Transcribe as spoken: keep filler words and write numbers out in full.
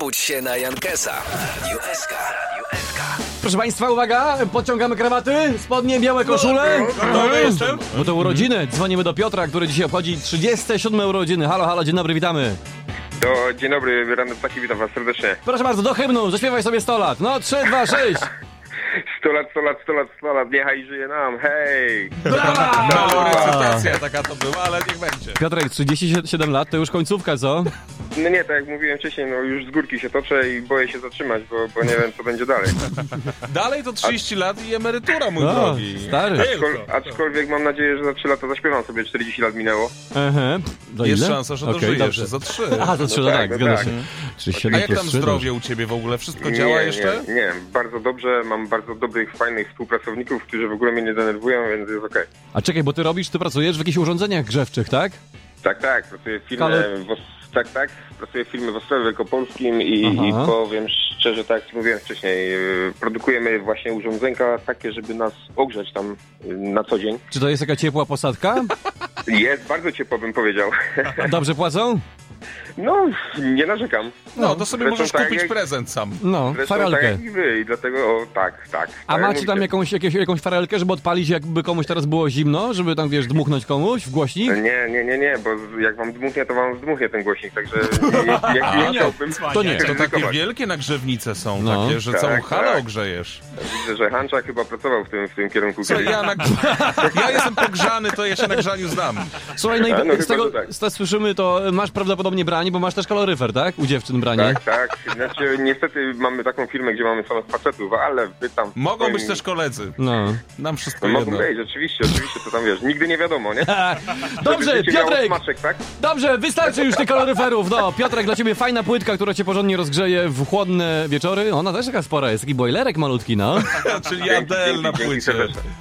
Obudź się na Jankesa. Radio S K. Radio S K. Proszę Państwa, uwaga, podciągamy krawaty, spodnie, białe koszule. Gotowy jestem. Bo to urodziny, dzwonimy do Piotra, który dzisiaj obchodzi trzydzieste siódme urodziny. Halo, halo, dzień dobry, witamy. To dzień dobry, Rany Ptaki, witam was serdecznie. Proszę bardzo, do hymnu, zaśpiewaj sobie sto lat. No, trzy, dwa, sześć. sto lat, sto lat, sto lat, sto lat, niechaj żyje nam, hej! Brawa! Mała recytacja taka to była, ale niech będzie. Piotrek, trzydzieści siedem lat, to już końcówka, co? No nie, tak jak mówiłem wcześniej, no już z górki się toczę i boję się zatrzymać, bo, bo nie wiem, co będzie dalej. Dalej to trzydzieści lat i emerytura, mój No, drogi. stary. Aczkol, aczkolwiek mam nadzieję, że za trzy lata zaśpiewam sobie, czterdzieści lat minęło. Aha. Do Jest ile? szansa, że Okej, dożyjesz. dobrze. Za trzy. Aha, za trzy, no No tak, tak, no zgadza tak. się. trzydzieści A siedem jak plus tam trzy, zdrowie u ciebie w ogóle? Wszystko działa nie, jeszcze? Nie, nie, bardzo dobrze, mam bardzo dobrych, fajnych współpracowników, którzy w ogóle mnie nie denerwują, więc jest okej. A czekaj, bo ty robisz, ty pracujesz w jakichś urządzeniach grzewczych, tak? Tak, tak, pracuję w firmie, Ale- w Os- tak, tak, pracuję w firmie w Ostrowie Wielkopolskim i, i Aha. powiem szczerze, tak jak mówiłem wcześniej, yy, produkujemy właśnie urządzenka takie, żeby nas ogrzać tam yy, na co dzień. Czy to jest jaka ciepła posadka? Jest bardzo ciepło, bym powiedział. Dobrze płacą? No, nie narzekam. No, to sobie Zresztą możesz tak kupić jak- prezent sam. No, Zresztą tak farelkę. jak i wy i dlatego, o, tak, tak. A tak jak macie tam mówicie. jakąś, jakieś, jakąś farelkę, żeby odpalić, jakby komuś teraz było zimno, żeby tam, wiesz, dmuchnąć komuś w głośnik? Nie, nie, nie, nie, bo jak wam dmuchnie, to wam zdmuchnie ten głośnik, także jak, jak nie chciałbym... To nie. To takie ryzykować. wielkie nagrzewnice są, No. takie, że Tak, całą halę tak. ogrzejesz. Widzę, że Hanczak chyba pracował w tym, w tym kierunku Co, kiedyś. ja, na... ja jestem pogrzany, to ja się na grzaniu znam. Słuchaj, no i A, no z chyba, tego, że tak. z tego słyszymy, to masz prawdopodobnie branie, bo masz też kaloryfer, tak? U dziewczyn branie. Tak, tak. Znaczy, niestety mamy taką firmę, gdzie mamy samych facetów, ale wy tam... w Mogą swoim- być też koledzy. No. Nam wszystko No jedno. mogą być, oczywiście, oczywiście, to tam wiesz, nigdy nie wiadomo, nie? Dobrze, Żeby życie miało Piotrek! smaczek, tak? Dobrze, wystarczy już tych kaloryferów. No, Piotrek, dla ciebie fajna płytka, która cię porządnie rozgrzeje w chłodne wieczory. Ona też taka spora jest, taki bojlerek malutki, no. Czyli Dzięki, Adele dzięki, na dzięki płycie. serdecznie.